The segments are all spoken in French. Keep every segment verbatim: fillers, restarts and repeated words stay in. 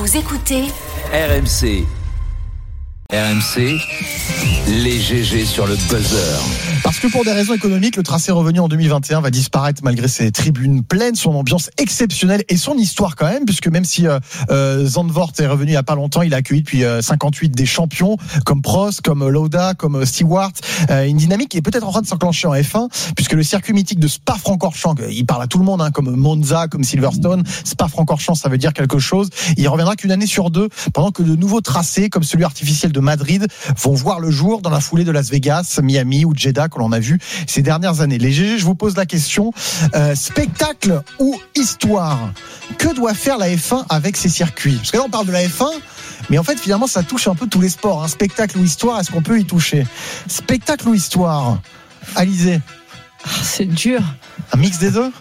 Vous écoutez R M C. R M C, les G G sur le buzzer. Parce que pour des raisons économiques, le tracé revenu en deux mille vingt et un va disparaître malgré ses tribunes pleines, son ambiance exceptionnelle et son histoire quand même, puisque même si euh, euh, Zandvoort est revenu il n'y a pas longtemps, il a accueilli depuis euh, cinquante-huit des champions comme Prost, comme Lauda, comme Stewart. Euh, une dynamique qui est peut-être en train de s'enclencher en F un, puisque le circuit mythique de Spa-Francorchamps, il parle à tout le monde, hein, comme Monza, comme Silverstone. Spa-Francorchamps, ça veut dire quelque chose. Il reviendra qu'une année sur deux, pendant que de nouveaux tracés, comme celui artificiel de Madrid, vont voir le jour dans la foulée de Las Vegas, Miami ou Jeddah, que l'on a vu ces dernières années. Les G G, je vous pose la question, euh, spectacle ou histoire? Que doit faire la F un avec ces circuits? Parce que là on parle de la F un, mais en fait finalement ça touche un peu tous les sports, hein. Spectacle ou histoire, est-ce qu'on peut y toucher? Spectacle ou histoire? Alizé? C'est dur. Un mix des deux?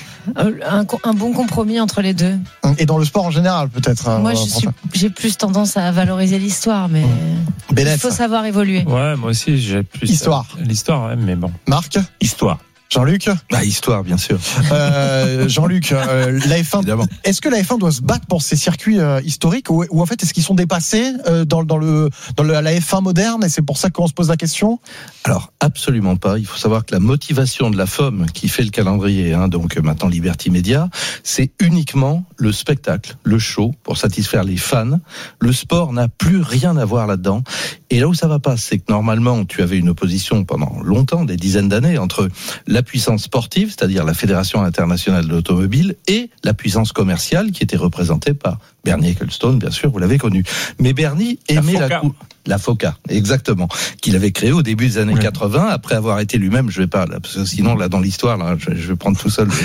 Un, un bon compromis entre les deux. Et dans le sport en général, peut-être. Moi, je suis, j'ai plus tendance à valoriser l'histoire, mais Bennett. Il faut savoir évoluer. Ouais, moi aussi, j'ai plus histoire. Euh, l'histoire, ouais, mais bon. Marc? Histoire. Jean-Luc? Bah, histoire, bien sûr. Euh, Jean-Luc, euh, la F un, évidemment. Est-ce que la F un doit se battre pour ces circuits euh, historiques ou, ou en fait est-ce qu'ils sont dépassés euh, dans, dans, le, dans le, la F un moderne et c'est pour ça qu'on se pose la question? Alors, absolument pas. Il faut savoir que la motivation de la F O M qui fait le calendrier, hein, donc maintenant Liberty Media, c'est uniquement le spectacle, le show, pour satisfaire les fans. Le sport n'a plus rien à voir là-dedans. Et là où ça va pas, c'est que normalement, tu avais une opposition pendant longtemps, des dizaines d'années, entre la puissance sportive, c'est-à-dire la Fédération internationale de l'automobile, et la puissance commerciale qui était représentée par Bernie Ecclestone, bien sûr, vous l'avez connu. Mais Bernie aimait la, la coupe. La FOCA, exactement, qu'il avait créée au début des années oui. quatre-vingts, après avoir été lui-même, je vais pas, là, parce que sinon, là, dans l'histoire, là, je, je vais prendre tout seul.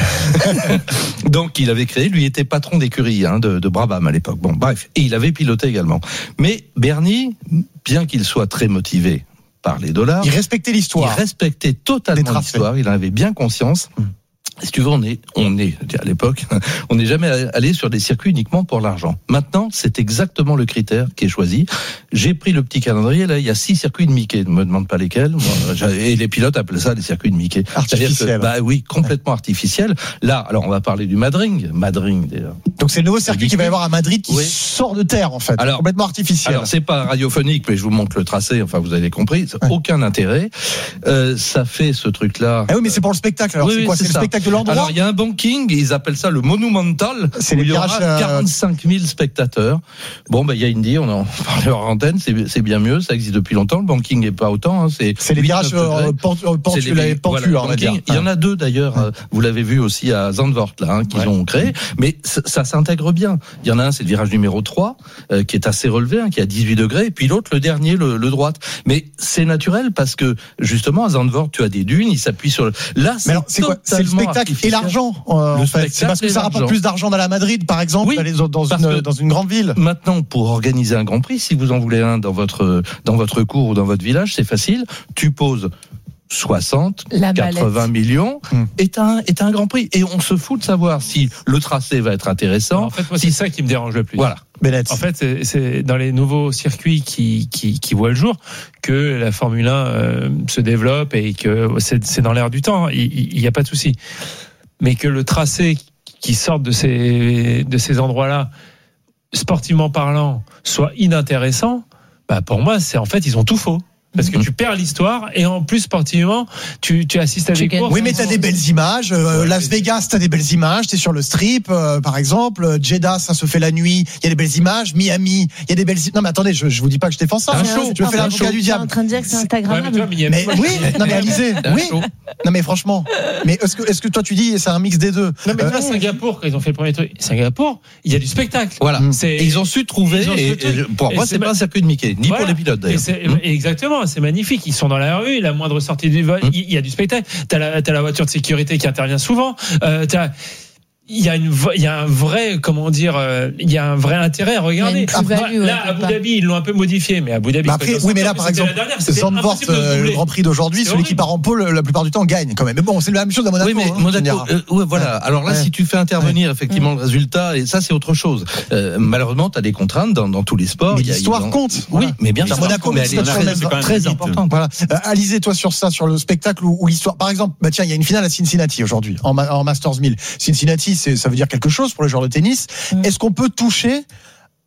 Donc, il avait créé, lui était patron d'écurie, hein, de, de Brabham à l'époque. Bon, bref, et il avait piloté également. Mais Bernie, bien qu'il soit très motivé par les dollars, il respectait l'histoire. Il respectait totalement l'histoire, il en avait bien conscience. Hum. Si tu veux, on est, on est, à l'époque, on n'est jamais allé sur des circuits uniquement pour l'argent. Maintenant, c'est exactement le critère qui est choisi. J'ai pris le petit calendrier, là, il y a six circuits de Mickey. Ne me demande pas lesquels. Moi, et les pilotes appellent ça des circuits de Mickey. Artificiel. Bah oui, complètement artificiel. Là, alors, on va parler du Madring. Madring, d'ailleurs. Donc, c'est le nouveau circuit qu'il va y avoir à Madrid qui oui. sort de terre, en fait. Alors, complètement artificiel. Alors, c'est pas radiophonique, mais je vous montre le tracé. Enfin, vous avez compris. Ouais. Aucun intérêt. Euh, ça fait ce truc-là. Ah oui, mais c'est pour le spectacle. Alors, oui, c'est quoi? C'est, c'est le spectacle de l'endroit? Alors, il y a un banking, ils appellent ça le Monumental. C'est les virages, il y aura quarante-cinq mille spectateurs. Bon, ben, il y a Indy, on en parlait hors antenne, c'est, c'est bien mieux, ça existe depuis longtemps. Le banking n'est pas autant, hein, c'est. C'est les virages euh, pentus, pentus, pentus, on va dire. Il y en a deux d'ailleurs, ouais. Vous l'avez vu aussi à Zandvoort, là, hein, qu'ils ouais. ont créé. Mais ça, ça s'intègre bien. Il y en a un, c'est le virage numéro trois, euh, qui est assez relevé, hein, qui est à dix-huit degrés. Et puis l'autre, le dernier, le, le droite. Mais c'est naturel parce que, justement, à Zandvoort, tu as des dunes, il s'appuie sur le. Là, c'est, alors, c'est quoi? C'est le spectacle et l'argent. Euh, le en fait. C'est parce que ça rapporte plus d'argent dans la Madrid, par exemple, oui, d'aller dans, dans, une, dans une grande ville. Maintenant, pour organiser un Grand Prix, si vous en voulez un dans votre, dans votre cour ou dans votre village, c'est facile. Tu poses soixante, quatre-vingts millions hum. est un est un Grand Prix et on se fout de savoir si le tracé va être intéressant. Alors en fait, moi, c'est si... ça qui me dérange le plus. Voilà. Bennett. En fait, c'est, c'est dans les nouveaux circuits qui qui qui voient le jour que la Formule un euh, se développe et que c'est c'est dans l'air du temps. Il y a pas de souci. Mais que le tracé qui sort de ces de ces endroits-là, sportivement parlant, soit inintéressant, bah pour moi, c'est en fait ils ont tout faux. Parce que tu perds l'histoire et en plus sportivement tu, tu assistes à des courses. Oui, mais t'as des belles images. Euh, ouais, Las Vegas, t'as des belles images. T'es sur le strip, euh, par exemple. Jeddah, ça se fait la nuit. Il y a des belles images. Miami, il y a des belles. Non, mais attendez, je, je vous dis pas que je défends ça. Un show. Tu veux faire l'avocat du diable. Tu es en train de dire que c'est Instagrammable. Ouais, mais, mais oui, non mais Alizé, oui. Non mais franchement, mais est-ce que est-ce que toi tu dis c'est un mix des deux? Non mais euh, toi, Singapour, quand ils ont fait le premier truc, Singapour, il y a du spectacle. Voilà. C'est, et ils ont su trouver. Ont et, et pour et moi, c'est, c'est pas un circuit de Mickey, ni voilà. pour les pilotes d'ailleurs. Et c'est, hum. Exactement, c'est magnifique. Ils sont dans la rue, la moindre sortie du vol, il hum. y a du spectacle. T'as la, t'as la voiture de sécurité qui intervient souvent. Euh, t'as il y a une il y a un vrai comment dire euh, il y a un vrai intérêt à regarder. Après, là Abu Dhabi ils l'ont un peu modifié mais Abu Dhabi bah après, oui mais là par exemple Zandvoort euh, le Grand Prix d'aujourd'hui, celui qui part en pôle la plupart du temps gagne quand même. Mais bon, c'est la même chose à Monaco. Oui mais hein, Monaco euh, ouais, voilà. Alors là ouais. si tu fais intervenir ouais. effectivement ouais. le résultat et ça c'est autre chose. Euh, malheureusement, tu as des contraintes dans dans tous les sports, mais l'histoire compte. Oui, voilà. mais bien sûr Monaco mais c'est très, très important. Voilà. Euh, Alizé, toi sur ça, sur le spectacle ou, ou l'histoire. Par exemple, bah tiens, il y a une finale à Cincinnati aujourd'hui en, en Masters mille. Cincinnati, c'est ça veut dire quelque chose pour les joueurs de tennis. Mmh. Est-ce qu'on peut toucher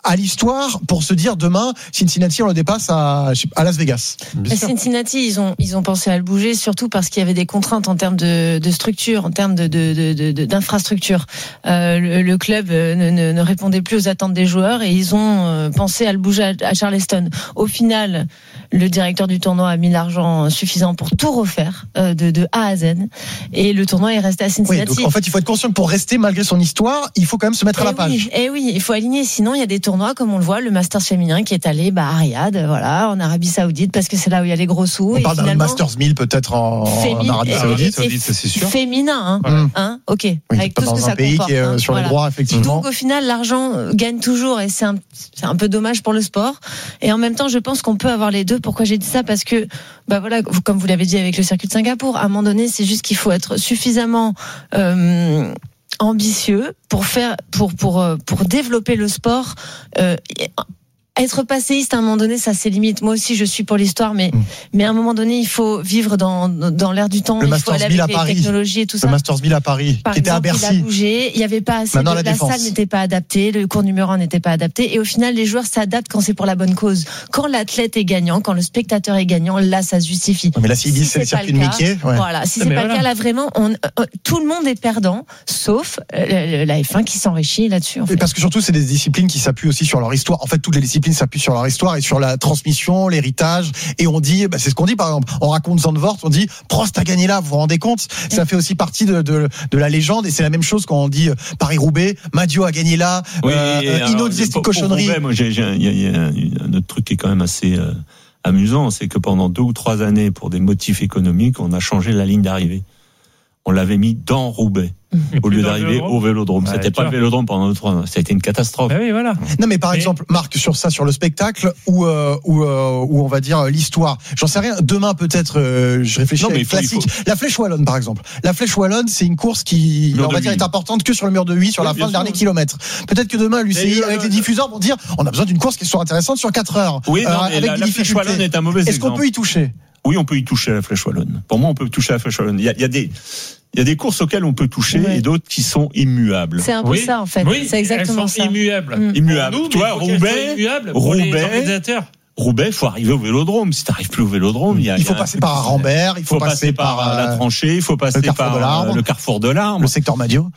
à l'histoire pour se dire demain Cincinnati on le dépasse à, à Las Vegas. Et Cincinnati, ils ont ils ont pensé à le bouger surtout parce qu'il y avait des contraintes en termes de, de structure, en termes de, de, de, de d'infrastructure. Euh, le, le club ne, ne, ne répondait plus aux attentes des joueurs et ils ont pensé à le bouger à, à Charleston. Au final, le directeur du tournoi a mis l'argent suffisant pour tout refaire euh, de, de A à Z et le tournoi est resté à Cincinnati. Oui, donc en fait, il faut être conscient que pour rester malgré son histoire, il faut quand même se mettre et à la page. Oui, et oui, il faut aligner. Sinon, il y a des tournois comme on le voit, le Masters féminin qui est allé bah, à Riyad, voilà, en Arabie Saoudite parce que c'est là où il y a les gros sous. On et parle d'un Masters mille peut-être en, fémin- en Arabie et, Saoudite. Et, Saoudite, ça, c'est sûr. Féminin, hein, Voilà. hein, ok, Oui, avec pas tout ce dans que un ça pays comporte. qui est hein, sur voilà. les droits effectivement. Donc au final, l'argent gagne toujours et c'est un, c'est un peu dommage pour le sport. Et en même temps, je pense qu'on peut avoir les deux. Pourquoi j'ai dit ça ? Parce que, bah voilà, comme vous l'avez dit avec le circuit de Singapour, à un moment donné, c'est juste qu'il faut être suffisamment euh, ambitieux pour faire, pour pour pour développer le sport. Euh, Être passéiste à un moment donné, ça c'est limite. Moi aussi, je suis pour l'histoire, mais mmh. mais à un moment donné, il faut vivre dans dans l'air du temps. Le il Masters faut aller mille avec à les Paris. technologies et tout ça. Le Masters mille à Paris, Par qui exemple, était à Bercy. Il a bougé. Il y avait pas assez. Maintenant, De, la la défense. salle n'était pas adaptée. Le cours numéro un n'était pas adapté. Et au final, les joueurs s'adaptent quand c'est pour la bonne cause. Quand l'athlète est gagnant, quand le spectateur est gagnant, là, ça se justifie. Ouais, mais là, s'ils si disent c'est le c'est pas circuit le de cas, Mickey. Ouais. Voilà. Si c'est Mais pas voilà. le cas, là vraiment, on, euh, tout le monde est perdant, sauf euh, la F un qui s'enrichit là-dessus. En fait. Et parce que surtout, c'est des disciplines qui s'appuient aussi sur leur histoire. En fait, toutes les disciplines s'appuient sur leur histoire et sur la transmission, l'héritage. Et on dit, bah, c'est ce qu'on dit par exemple. On raconte Zandvoort, on dit Prost a gagné là. Vous vous rendez compte ? Ça fait aussi partie de, de, de la légende. Et c'est la même chose quand on dit euh, Paris-Roubaix. Madio a gagné là. Oui, euh, et alors, Hinault disait c'était une pour- pour cochonnerie. Roubaix, moi, j'ai- j'ai- il y a, il y a un autre truc qui est quand même assez euh, amusant, c'est que pendant deux ou trois années, pour des motifs économiques, on a changé la ligne d'arrivée. On l'avait mis dans Roubaix Et au plus lieu dans le d'arriver vélodrome. au Vélodrome. Ouais, C'était tu pas le vois. Vélodrome pendant deux trois ans. Ça a été une catastrophe. Bah oui, voilà. Non, mais par Mais- exemple, Marc, sur ça, sur le spectacle, ou euh, ou euh, ou on va dire euh, l'histoire. J'en sais rien. Demain, peut-être, euh, je réfléchis Non, à mais une il faut- il classique. La Flèche Wallonne, par exemple. La Flèche Wallonne, c'est une course qui, Mur on va de dire, huit. est importante que sur le mur de huit, sur Oui, la bien fin du sûr. dernier kilomètre. Peut-être que demain, l'U C I, Mais, avec euh, les diffuseurs, vont dire, on a besoin d'une course qui soit intéressante sur quatre heures. Oui, non, Euh, mais avec la, des la Flèche difficultés. Wallonne est un mauvais Est-ce qu'on exemple. peut y toucher? Oui, on peut y toucher à la Flèche Wallonne. Pour moi, on peut toucher à la Flèche Wallonne. Il y a, il y a des il y a des courses auxquelles on peut toucher Ouais. et d'autres qui sont immuables. C'est un peu Oui. ça en fait. Oui, c'est exactement elles sont ça. immuables. Mm. Immuables. Pour nous, Tu mais vois, il faut qu'elles soient Roubaix, immuables pour les Roubaix, organisateurs. Roubaix, faut arriver au Vélodrome. Si t'arrives plus au Vélodrome, il y a Il faut il y a un passer truc par qui- Arambert, il Il faut passer par euh, la euh, tranchée, il faut passer carrefour par de l'Arbre. euh, le carrefour de l'Arbre. le secteur Madio.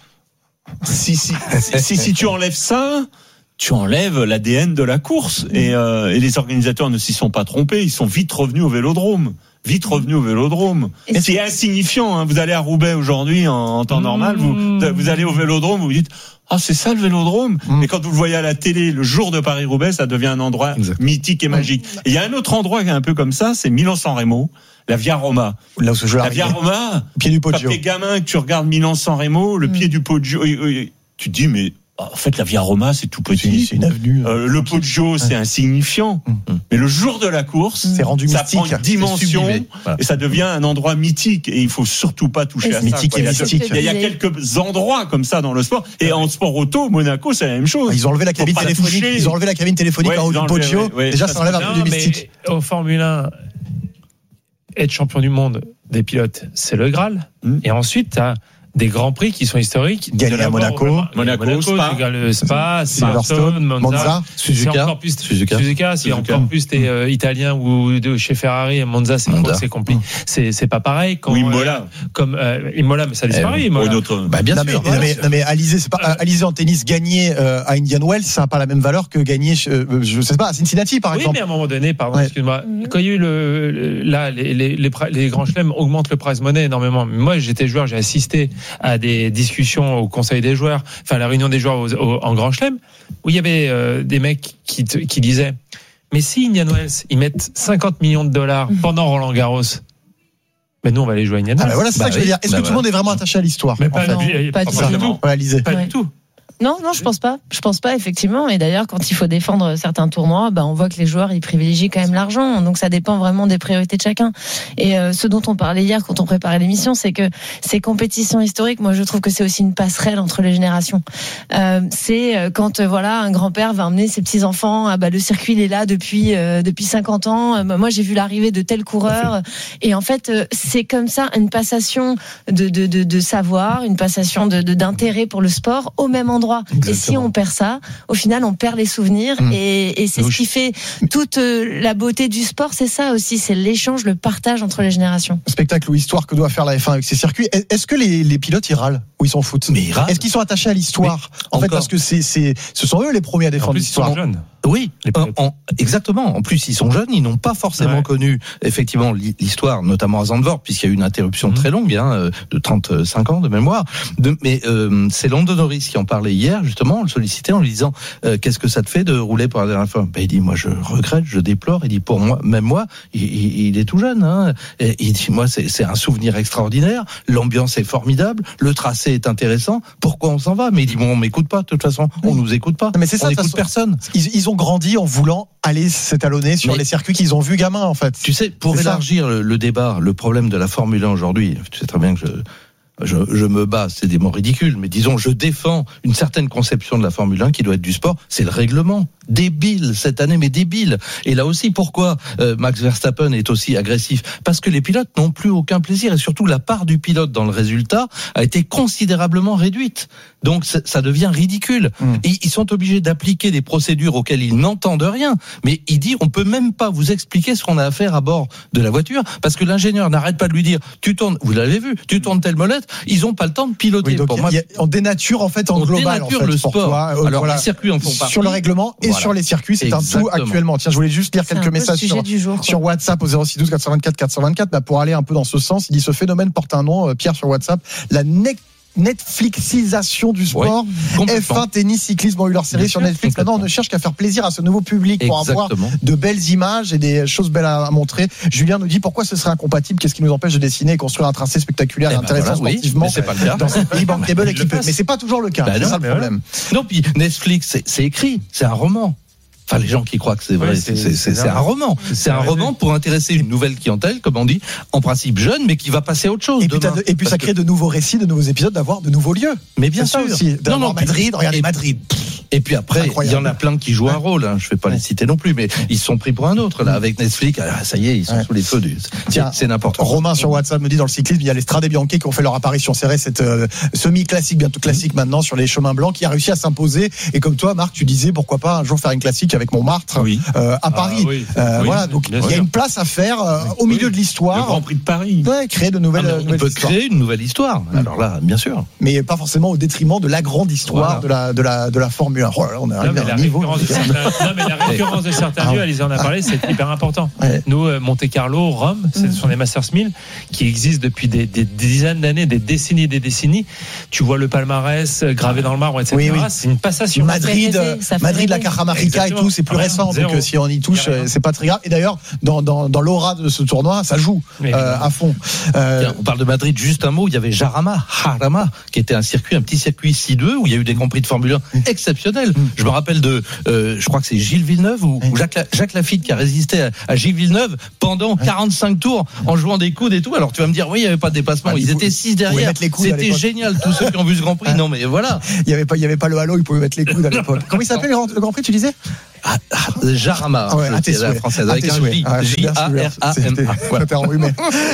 Si, si, si, si, si tu enlèves ça, tu enlèves l'A D N de la course. Et, euh, et les organisateurs ne s'y sont pas trompés. Ils sont vite revenus au Vélodrome. Vite revenus au Vélodrome. Et C'est insignifiant. Hein. Vous allez à Roubaix aujourd'hui en, en temps Mmh. normal. Vous, vous allez au Vélodrome, vous vous dites ah c'est ça le Vélodrome. Mmh. Et quand vous le voyez à la télé le jour de Paris-Roubaix, ça devient un endroit Exact. mythique et magique. Et il y a un autre endroit qui est un peu comme ça, c'est Milan-San Remo, la Via Roma. Là où je La Via Roma. Pied du Quand Poggio. t'es gamin, que tu regardes Milan-San Remo, le Mm. pied du Poggio, oui, oui, tu te dis mais en fait la Via Roma c'est tout C'est petit. c'est une avenue. Euh, le Poggio c'est insignifiant. Mm. Mais le jour de la course, C'est rendu ça mystique. prend une dimension sublimé. Voilà. et ça devient un endroit mythique et il faut surtout pas toucher Et à c'est ça. mythique quoi. et Il y a- mystique. Il y, a, il y a quelques endroits comme ça dans le sport et en sport auto, Monaco c'est la même chose. Ils ont enlevé la cabine Faut pas téléphonique. toucher. Ils ont enlevé la cabine téléphonique Ouais, en haut ils du ont enlevé, Poggio. ouais, ouais. Déjà, Ça, ça enlève un Non, peu de mais mystique. au Formule un, être champion du monde des pilotes, c'est le Graal. Mm. Et ensuite, tu as des grands prix qui sont historiques. Gagner De à l'avoir Monaco. au vraiment- Monaco, Monaco, Spa. tu gagnes le Spa, Silverstone, Silverstone, Monza. Monza, C'est Suzuka. encore plus Suzuka. Suzuka, si Suzuka. encore plus t'es euh, italien ou de chez Ferrari, Monza, c'est Monza. c'est compliqué. C'est c'est pas pareil quand Ou Imola. euh, comme euh, Imola, mais ça disparaît. Eh, Imola. Ou d'autres. Bah, bien non, sûr. mais, non, mais, non, mais Alizé, c'est pas, Alizé en tennis, gagner euh, à Indian Wells, ça n'a pas la même valeur que gagner, euh, je sais pas, à Cincinnati, par Oui, exemple. mais à un moment donné, pardon, Ouais. excuse-moi, Mhm. quand il y a eu le, le- là, les, les, les, pri- les grands chelems augmentent le prize money énormément. Moi, j'étais joueur, j'ai assisté à des discussions au conseil des joueurs, enfin, la réunion des joueurs au- au- en grand chelem, où il y avait euh, des mecs qui, te- qui disaient, mais si Indian Wells, ils mettent cinquante millions de dollars pendant Roland Garros, mais nous, on va aller jouer à Indian Ah, Wells. bah voilà, c'est Bah ça que je veux oui. dire. Est-ce Bah que tout le voilà. monde est vraiment attaché à l'histoire? Mais en pas, fait Non, du, pas pas du du tout. tout. Ouais, Alizé. Pas Ouais. du tout. Non, non, je pense pas. Je pense pas effectivement. Et d'ailleurs, quand il faut défendre certains tournois, bah, on voit que les joueurs ils privilégient quand même l'argent. Donc ça dépend vraiment des priorités de chacun. Et euh, ce dont on parlait hier quand on préparait l'émission, c'est que ces compétitions historiques, moi je trouve que c'est aussi une passerelle entre les générations. Euh, c'est euh, quand euh, voilà un grand-père va emmener ses petits enfants. Ah bah le circuit il est là depuis euh, depuis cinquante ans. Euh, moi j'ai vu l'arrivée de tel coureur. Et en fait euh, c'est comme ça une passation de de de, de savoir, une passation de, de d'intérêt pour le sport au même endroit. endroit. Exactement. Et si on perd ça, au final, on perd les souvenirs. Mmh. Et, et c'est Oui. ce qui fait toute euh, la beauté du sport. C'est ça aussi, c'est l'échange, le partage entre les générations. Spectacle ou histoire que doit faire la F un avec ses circuits. Est-ce que les, les pilotes ils râlent ou ils s'en foutent? Mais ils râlent. Est-ce qu'ils sont attachés à l'histoire? En fait, encore. parce que c'est, c'est, ce sont eux les premiers à En défendre plus, ils l'histoire. sont jeunes. Oui, Les en- pilotes. en- exactement. En plus, ils sont jeunes, ils n'ont pas forcément Ouais. connu effectivement l'hi- l'histoire, notamment à Zandvoort, puisqu'il y a eu une interruption Mhm. très longue, hein, euh, de trente-cinq ans de mémoire. De, mais euh, c'est Lando Norris qui en parlait hier, justement, on le sollicitait en lui disant euh, qu'est-ce que ça te fait de rouler pour la dernière fois? Ben, il dit moi je regrette, je déplore. Il dit pour moi, même moi, il, il, il est tout jeune. Hein, et il dit moi c'est, c'est un souvenir extraordinaire. L'ambiance est formidable, le tracé est intéressant. Pourquoi on s'en va? Mais il dit bon on m'écoute pas. De toute façon, on nous écoute pas. Mais c'est ça, on de toute n'écoute façon. personne. Ils, ils ont grandi en voulant aller s'étalonner sur Mais- les circuits qu'ils ont vus gamins, en fait. Tu sais, pour C'est ça. élargir le, le débat, le problème de la Formule un aujourd'hui, tu sais très bien que je, je, je me bats, c'est des mots ridicules, mais disons, je défends une certaine conception de la Formule un qui doit être du sport, c'est le règlement. Débile cette année, mais débile. Et là aussi, pourquoi euh, Max Verstappen est aussi agressif? Parce que les pilotes n'ont plus aucun plaisir, et surtout la part du pilote dans le résultat a été considérablement réduite. Donc ça, ça devient ridicule. Mm. Et ils sont obligés d'appliquer des procédures auxquelles ils n'entendent rien. Mais il dit, on peut même pas vous expliquer ce qu'on a à faire à bord de la voiture, parce que l'ingénieur n'arrête pas de lui dire, tu tournes, vous l'avez vu, tu tournes telle molette, ils ont pas le temps de piloter. Oui, donc Pour il y a- moi, il y a- on dénature en fait en on global en dénature fait, le pour sport. toi. Euh, Alors voilà. les circuits en font partie. Sur le règlement et Voilà. sur les circuits, c'est un tout Exactement. actuellement. Tiens, je voulais juste lire C'est un quelques peu le messages sujet sur, du jour, quoi. sur WhatsApp au zéro six douze quatre cent vingt-quatre quatre cent vingt-quatre. Bah, pour aller un peu dans ce sens, il dit ce phénomène porte un nom, euh, Pierre sur WhatsApp, la ne- Netflixisation du sport. F Complètement. un, tennis, cyclisme ont eu leur série Bien sur sûr, Netflix. Maintenant, on ne cherche qu'à faire plaisir à ce nouveau public pour avoir Exactement. de belles images et des choses belles à montrer. Julien nous dit pourquoi ce serait incompatible, qu'est-ce qui nous empêche de dessiner et construire un tracé spectaculaire et Eh ben intéressant voilà, oui, sportivement mais c'est pas le cas. dans un pays bankable Ils équipé. le fassent. Mais c'est pas toujours le cas, Bah c'est non, ça le mais problème. Non, puis Netflix, c'est, c'est écrit, c'est un roman. Enfin, les gens qui croient que c'est vrai, Ouais, c'est, c'est- c'est, c'est, c'est c'est un roman. C'est C'est un rêvé. roman pour intéresser une nouvelle clientèle, comme on dit, en principe jeune, mais qui va passer à autre chose Et puis, demain. t'as de- et puis Parce ça que- crée de nouveaux récits, de nouveaux épisodes, d'avoir de nouveaux lieux. Mais bien C'est ça sûr. aussi. D'avoir Non, non, Madrid, regardez et- Madrid. Et puis après, il y Incroyable. en a plein qui jouent un rôle. Hein. Je vais pas les citer non plus, mais ils se sont pris pour un autre là avec Netflix. Ah, ça y est, ils sont Ouais. sous les feux du. Tiens, c'est, c'est n'importe quoi. Romain sur WhatsApp me dit dans le cyclisme, il y a les Strade Bianche qui ont fait leur apparition serrée, cette euh, semi-classique, bientôt classique maintenant, sur les chemins blancs, qui a réussi à s'imposer. Et comme toi, Marc, tu disais pourquoi pas un jour faire une classique avec Montmartre Oui. euh, à Paris. oui. Euh, Oui, voilà, donc bien il y a sûr. une place à faire euh, au Oui. milieu de Le l'histoire. Grand Prix de Paris. Ouais, créer de nouvelles, Ah, mais on nouvelles peut histoires. créer une nouvelle histoire. Alors là, bien sûr. Mais pas forcément au détriment de la grande histoire Voilà. de la de la de la Formule un. Oh là là, on est Non arrivé mais, à la un niveau. récurrence de certains, non, mais la récurrence de certains Ah. lieux, Alizé en a parlé, c'est hyper important. Ouais. Nous, euh, Monte Carlo, Rome, ce sont des Masters mille qui existent depuis des, des dizaines d'années, des décennies et des décennies. Tu vois le palmarès euh, gravé dans le marbre, et cetera. Oui, oui. C'est une passation. Madrid, Ça fait rêver, ça fait Madrid, la rêver. Cajamarca et Exactement. tout, c'est plus Rien, récent. zéro. Donc euh, si on y touche, Y a rien. euh, c'est pas très grave. Et d'ailleurs, dans, dans, dans l'aura de ce tournoi, ça joue Mais euh, à fond. Euh, Tiens, on parle de Madrid, juste un mot. Il y avait Jarama, Jarama, qui était un circuit, un petit circuit six deux où il y a eu des Grands Prix de Formule un exceptionnels. Je me rappelle de, euh, je crois que c'est Gilles Villeneuve ou, ou Jacques, La- Jacques Lafitte qui a résisté à, à Gilles Villeneuve pendant quarante-cinq tours en jouant des coudes et tout. Alors tu vas me dire, oui, il n'y avait pas de dépassement. Ah, Ils il faut- étaient six faut derrière. mettre les coudes à C'était l'époque. génial. Tous ceux qui ont vu ce Grand Prix. Non, mais voilà. Il y avait pas, il y avait pas le halo, il pouvait mettre les coudes à l'époque. Comment il s'appelait le Grand- le Grand Prix, tu disais? Ah, ah, Jarama, Ah ouais, je à tes dis à la souhaits. française, À avec tes un souhaits. J. Ah, c'est bien, c'est bien. J A R A M A. C'était- Voilà. c'était enrhumé.